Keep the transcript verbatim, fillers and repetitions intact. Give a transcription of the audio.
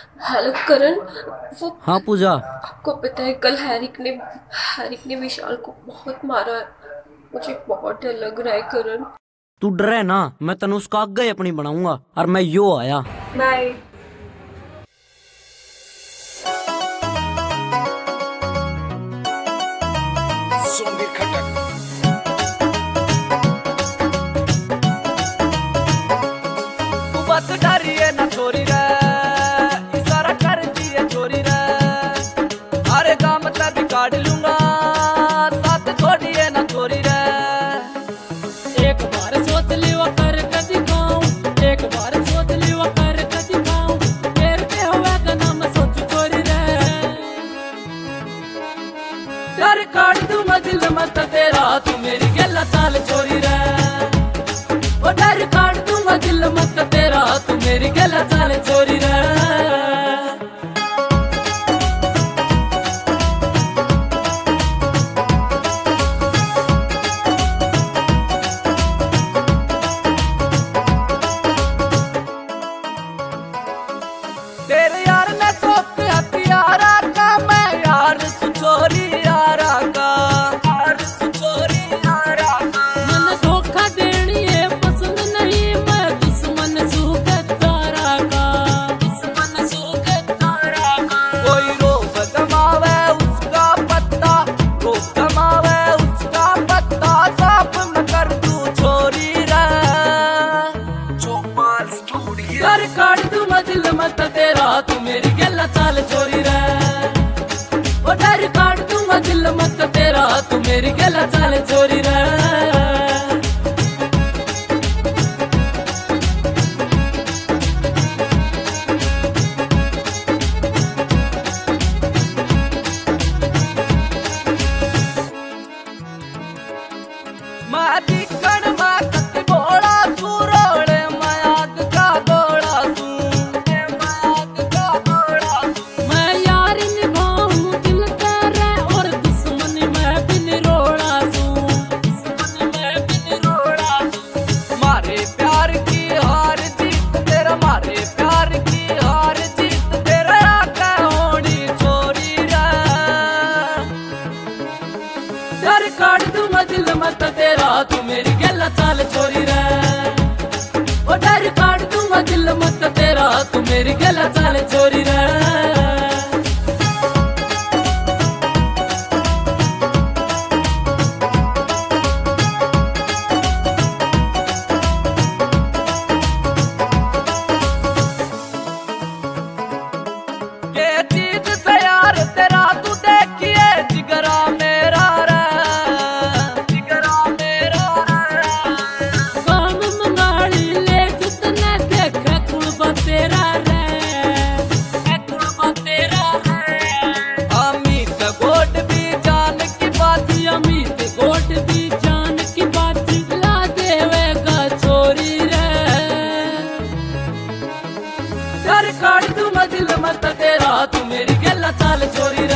Hello करण। वो हाँ पूजा। आपको पता है कल हैरिक ने हैरिक ने विशाल को बहुत मारा है। मुझे बहुत डर लग रहा है करण। तू डरे ना, मैं तनु उसका आगे अपनी बनाऊंगा और मैं यो आया। बाय। सोंगे खटक तू बस डरिए ना छोरी रे, इशारा कर दिए छोरी रे। अरे काम तब काट लूंगा, साथ छोड़िए ना छोरी रे। एक बार सोच लियो कर कदी खाऊं, एक बार सोच लियो कर कदी खाऊं, तेरे पे हुआ का नाम सोच छोरी रे। डर काट दूंगा दिल मत तेरा, तू मेरी गला चाल छोरी रे। ओ डर काट दूंगा दिल मत तेरा, तू मेरी गला चाल छोरी रे। तेरे यार ने सोच हथियारा का, मैं यार सुचोरी यारा का, यार सुचोरी यारा का। मन धोखा देनी है पसंद नहीं, मैं दुश्मन सूखतारा का, दुश्मन सूखतारा का। कोई रोक कमावे उसका पत्ता, रोक कमावे उसका पत्ता, साफ में कर तू छोरी रे। चौपाल स्टूडियो डर काट दूंगा दिल मत तेरा, तू मेरी गला चाल छोरी रे। ओ डर काट दूंगा दिल मत तेरा, तू मेरी गला चाल छोरी रे। मैं दिखण मैं कति भोला सूरोड़े, मैं आग का गोला सू, मैं आग का गोला सू। मैं यार निभाऊं दिल तेरे, और दुश्मन मैं भी निरोड़ा दूं, दुश्मन मैं भी निरोड़ा दूं। मारे प्यार की हार जीत तेरा, मारे प्यार की हार जीत तेरा, आका होनी छोरी रे। डर काट दूंगा दिल मत तेरा, तू मेरी गला चाल छोरी रे। ओ डर काट दूंगा दिल मत तेरा, तू मेरी गला चाल छोरी रे। ये चीज से यार तेरा तू देखिए, जिगरा मेरा रे, जिगरा मेरा रे। काम मंगाड़ी ले जितने देखे कुड़बा तेरा रे, ए कुड़बा तेरा रे। अमित गोट भी जान की बात, अमित गोट भी जान की बात, ला देवेगा छोरी रे। डर काट दूंगा दिल मत तेरा, तू मेरी गला चाल छोरी रे।